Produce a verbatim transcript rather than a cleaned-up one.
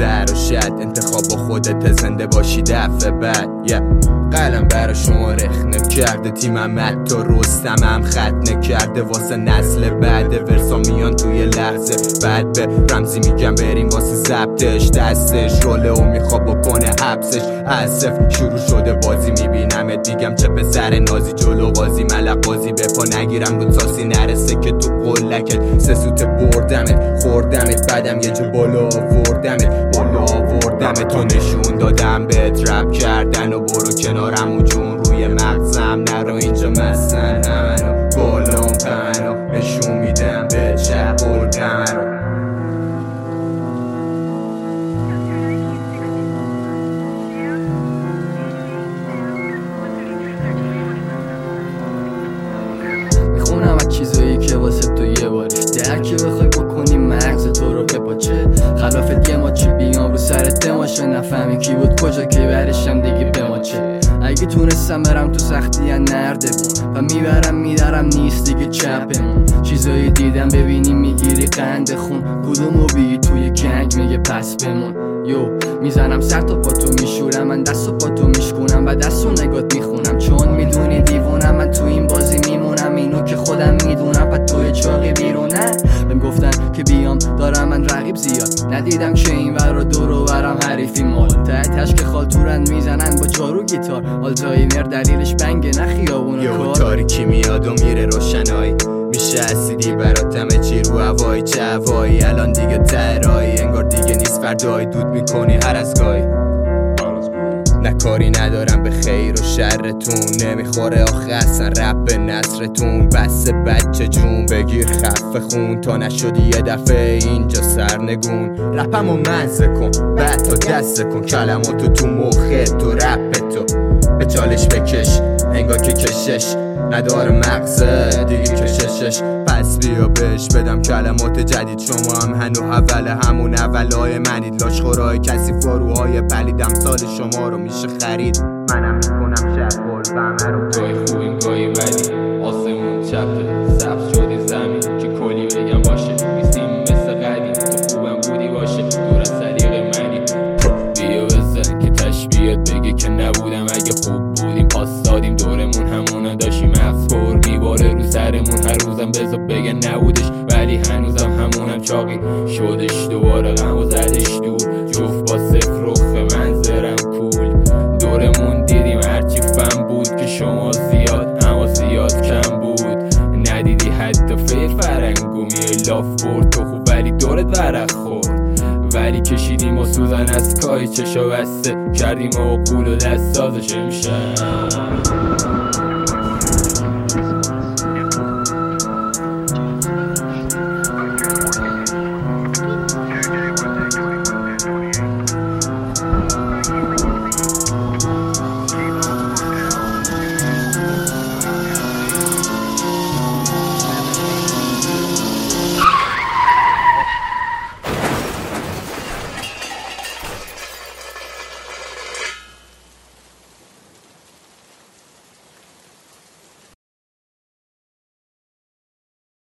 زر و شد، انتخاب با خودت زنده باشی دفعه بعد. yeah. قلم برا شما رخ نکرده، تیمم حتی رستمم خط نکرده واسه نسل بعد. ورسا میان توی لحظه بعد به رمزی میگم بریم واسه ضبطش، دستش روله و میخواب بکنه حبسش. اسف شروع شده بازی، میبینمت میگم چه پسر نازی، جلو بازی ملق بازی به پا نگیرم رو تاسی نرسه که تو قلکت سه سوت بردمت خوردمت، بعدم یه جو بالا آوردمت بالا آوردمت. تو نشون دادم بهت رپ کردن و برو کنارم و جون روی مغزم نرو اینجا مستن همنو بالام پمنو نشون میدم به چه بردم رو. میخونم از چیزایی که واسه تو یه بارش درکی بخوای بکنی مغز تو رو بپاچه، خلافت یه ماچی بیام رو سرت دماشه، نفهمی کی بود کجا کی برشم دیگه بماچه. اگه تونستم برم تو سختی یا نرده بون و میبرم میدارم نیست دیگه چپمون. چیزایی دیدم ببینی میگیری قند خون، کدومو بی توی گنگ میگه پس بمون. یو میزنم سر تا پا تو میشورم، من دست و پا تو میشکونم و دست و نگات میخونم، چون میدونی دیوونم من تو این بازی میمونم، اینو که خودم میدونم پا توی چاقی بیرونه. بهم گفتن که بیام دارم من رقیب زیاد، ندیدم که این ور و دور و برم حریفی مال، تحتش که خالتورن میزنن با جارو گیتار، آلزایمر دلیلش بنگه نه خیابون و کار. تاریکی میاد و میره روشنایی، میشه اسیدی برات همه چی رو هوایی، چه هوایی الان دیگه ترایی، انگار دیگه نیست فردایی، دود میکنی هر از گاهی. نه کاری ندارم به خیر و شرتون، نمیخوره آخه اصلا رب به نصرتون، بس بچه جون بگیر خفه خون تا نشدی یه دفعه اینجا سرنگون. رپمو مزه کن بعد تا دست کن، کلماتو تو مخت تو رپ تو به چالش بکش، انگار که کشش نداره مغزه دیگه کششش. پس بیا بهش بدم کلمات جدید، شما هم هنو اول همون اولای منید، لاشخورای کسی فاروهای پلیدم سال شما رو میشه خرید. منم میکنم شب گل بمه رو گاهی خوبیم گاهی بدی، آسمون چپه سبز شدی زمین که کلی بگم باشه، میسیم مثل قدیم تو خوبم بودی باشه دور از سلیقه منی. بیا بزن که تشبیهت بگه که نبودم، اگه خوب بودیم پاس دادیم دورمون همونا داشتیم، مغز پر میباره رو سرمون هر روزم بذار بگه نبودش، ولی هنوزم همونم چاقی شدش دوباره غم و زدش دور، جفت با صفر رخ منظرم کول، دورمون دیدیم هرچی فهم بود که شما زیاد اما زیاد کم بود، ندیدی حتی فکر فرنگومی لاف برد تو خوب ولی دورت ورق خورد، ولی کشیدیم و سوزن از کای چشا بسته کردیم و قول و دست سازش امشب.